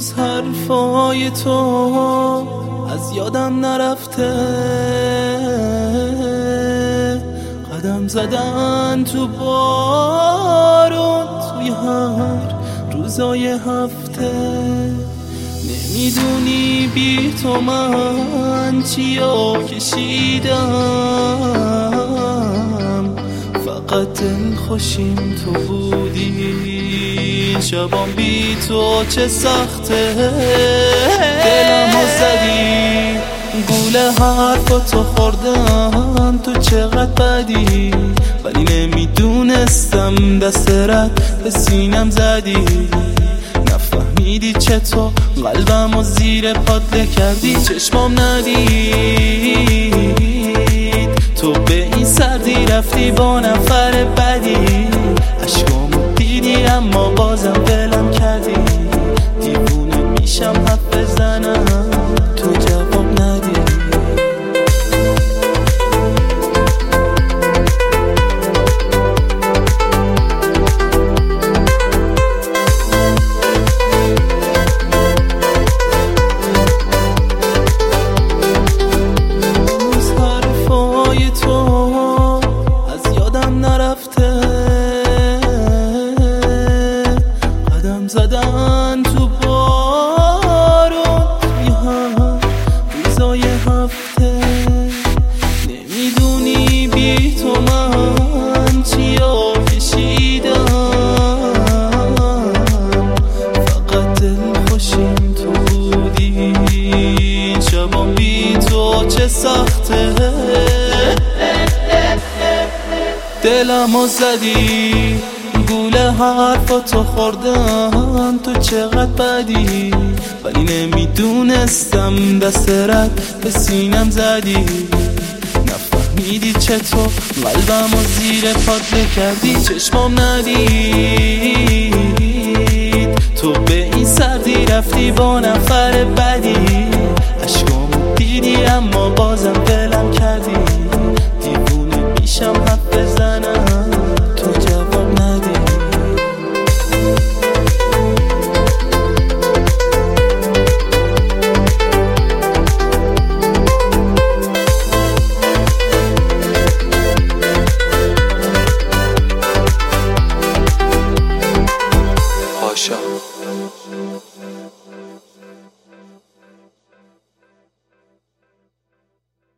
هنوز حرفای تو از یادم نرفته، قدم زدن تو بارون توی هر روزای هفته. نمیدونی بی تو من چیا کشیدم، فقط دل خوشیم تو بودی. شبام بی تو چه سخته، دلمو زدی، گوله حرفاتو خوردم، تو چقدر بدی. ولی نمیدونستم دست رد به سینم زدی، نفهمیدی چطور قلبمو زیر پات کردی. چشمام ندید تو به این سردی رفتی با نفر بدی. عشقامو دیدی اما بازم دلم کردی. دیوونه میشم حرف بزنم تو جواب ندی. زدن تو بارون توی هر روزای هفته. نمیدونی بی تو من چیا کشیدم، فقط دل خوشیم تو بودی. شبام بی تو چه سخته، دلمو زدی، گوله حرفاتو خوردم، تو چقدر بدی. ولی نمیدونستم دست رد به سینم زدی، نفهمیدی چطور قلبمو زیر پات کردی. چشمام ندید تو به این سردی رفتی با نفر بدی. عشقامو دیدی اما بازم دلم کردی. دیوونه میشم حرف بزنم تو جواب ندی. پاشا